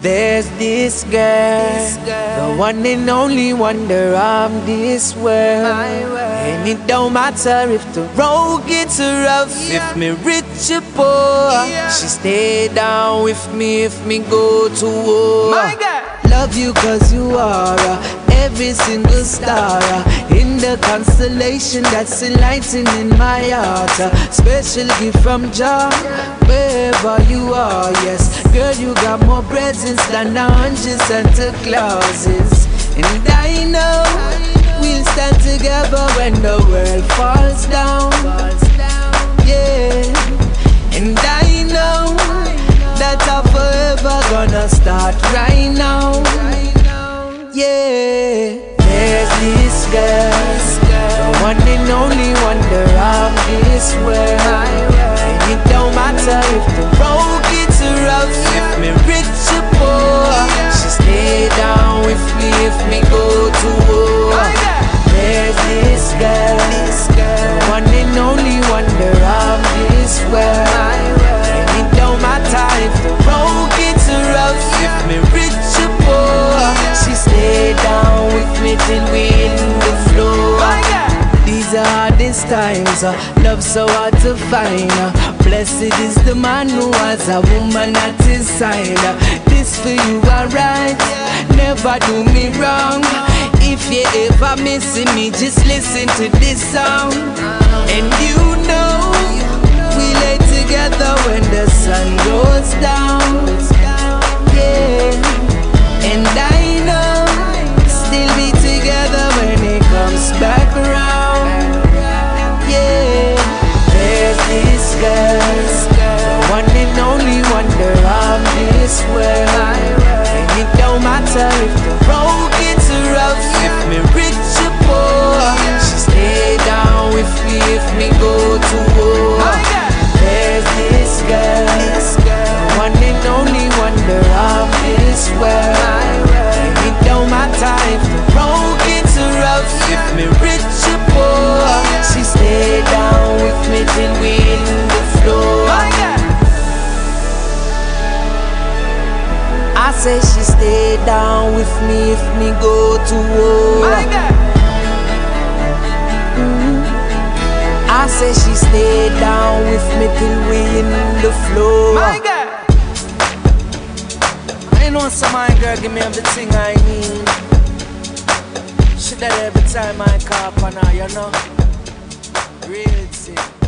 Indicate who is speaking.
Speaker 1: There's this girl, the one and only wonder of this world. And it don't matter if the road gets rough, if me rich or poor, she stay down with me if me go to war. Love you cause you are every single star in the constellation that's enlightening my heart. Special gift from Jah, wherever you are, yes. Girl, you got more presents than 100 Santa Clauses. And I know we'll stand together when the world falls down. Yeah. And I know that I'm forever gonna start right now. Yeah. There's this girl, the one and only wonder of this world. And it don't matter if the road gets rough, if me rich or poor, she stay down with me if me go to war. There's this girl, the one and only wonder of this world. And it don't matter if the road gets rough, if me rich or poor, she stay down with me till we in the floor. These are hardest times, love so hard to find. Blessed is the man who has a woman at his side. This for you alright, never do me wrong. If you ever missing me, just listen to this song. And you know we lay together when the sun goes down. Yeah. And I know still be together when it comes back around. Yeah. There's this girl, the one and only wonder of this world. And it don't matter if the road gets rough, if me rich or poor, she stay down with me if me go to war. There's this girl, the one and only wonder of this world. And it don't matter if the road gets rough, if me rich or poor, she stay down with me till we in the floor. I say she stay down with me if me go to war. I say she stay down with me till we in the floor. I know some my girl give me everything I need. She that every time I call on her, you know. Real sick.